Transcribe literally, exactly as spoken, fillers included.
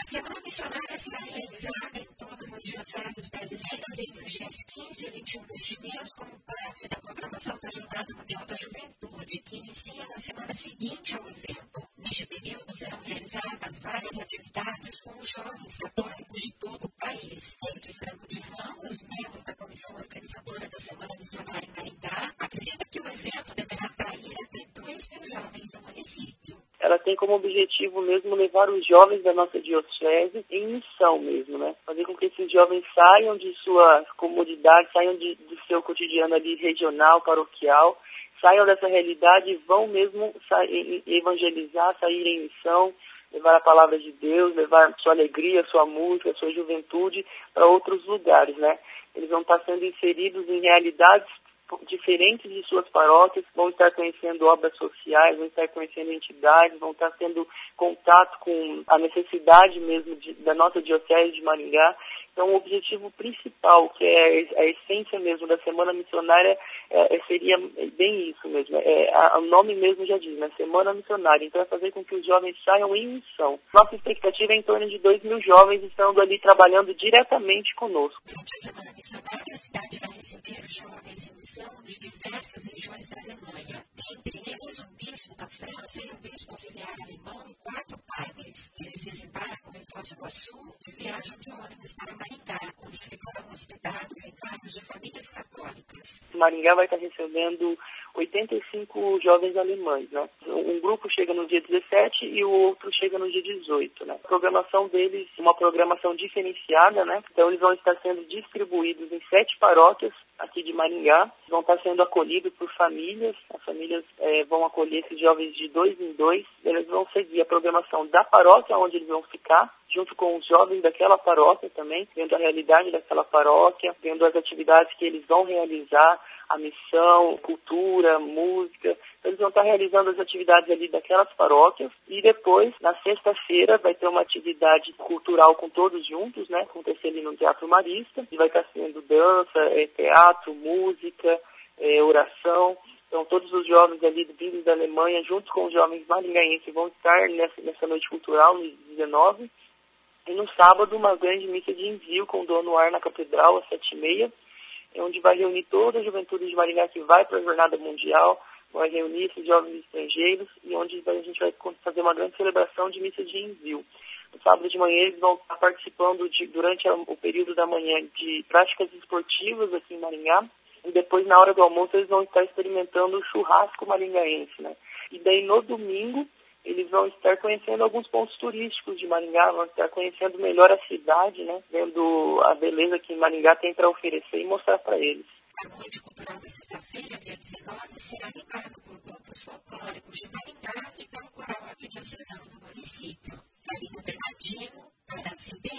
Semana Missionária será realizada em todas as dioceses brasileiras entre os dias quinze e vinte e um deste mês, como parte da programação da Jornada Mundial da Juventude, que inicia na semana seguinte ao evento. Neste período serão realizadas várias atividades com os jovens católicos de todo o país. Henrique Franco de Ramos, membro da comissão organizadora da Semana Missionária em Maringá, acredita que o evento deverá atrair até dois mil jovens do município. Ela tem como objetivo mesmo levar os jovens da nossa diocese em missão mesmo, né? Fazer com que esses jovens saiam de sua comodidade, saiam de, do seu cotidiano ali regional, paroquial, saiam dessa realidade e vão mesmo sair, evangelizar, sair em missão, levar a palavra de Deus, levar sua alegria, sua música, sua juventude para outros lugares, né? Eles vão estar sendo inseridos em realidades diferentes de suas paróquias, vão estar conhecendo obras sociais, vão estar conhecendo entidades, vão estar tendo contato com a necessidade mesmo de, da nossa diocese de Maringá. Então, o objetivo principal, que é a essência mesmo da Semana Missionária, é, seria bem isso mesmo. É, a, o nome mesmo já diz, né? Semana Missionária. Então, é fazer com que os jovens saiam em missão. Nossa expectativa é em torno de dois mil jovens estando ali trabalhando diretamente conosco. Durante a Semana Missionária, a cidade vai receber jovens em missão de diversas regiões da Alemanha. Entre eles, o bispo da França e o bispo auxiliar alemão e quatro padres. Eles desembarcam em Foz do Iguaçu e viajam de ônibus para Maringá, onde ficarão hospedados em casas de famílias católicas. Maringá vai estar recebendo oitenta e cinco jovens alemães, né? Um grupo chega no dia dezessete e o outro chega no dia dezoito, né? A programação deles, uma programação diferenciada, né? Então eles vão estar sendo distribuídos em sete paróquias aqui de Maringá, vão estar sendo acolhidos por famílias, as famílias é, vão acolher esses jovens de dois em dois, eles vão seguir a programação da paróquia onde eles vão ficar, junto com os jovens daquela paróquia também, vendo a realidade daquela paróquia, vendo as atividades que eles vão realizar, a missão, cultura, música. Então, eles vão estar realizando as atividades ali daquelas paróquias e depois, na sexta-feira, vai ter uma atividade cultural com todos juntos, né? Acontecer ali no Teatro Marista, e vai estar sendo dança, é, teatro, música, é, oração. Então, todos os jovens ali vindos da Alemanha, junto com os jovens maringaenses, vão estar nessa, nessa noite cultural, no dezenove. E no sábado, uma grande missa de envio com o Dono Ar na Catedral, às sete e meia, onde vai reunir toda a juventude de Maringá que vai para a Jornada Mundial, vai reunir esses jovens estrangeiros e onde a gente vai fazer uma grande celebração de missa de envio. No sábado de manhã eles vão estar participando de, durante o período da manhã de práticas esportivas aqui em Maringá e depois na hora do almoço eles vão estar experimentando o churrasco maringaense, né? E daí no domingo eles vão estar conhecendo alguns pontos turísticos de Maringá, vão estar conhecendo melhor a cidade, né? Vendo a beleza que Maringá tem para oferecer e mostrar para eles. A noite cultural da sexta-feira, dia dezenove, será animada por grupos folclóricos de Maringá e pelo coral arquidiocesano do município. Marina Bernardino, para a C B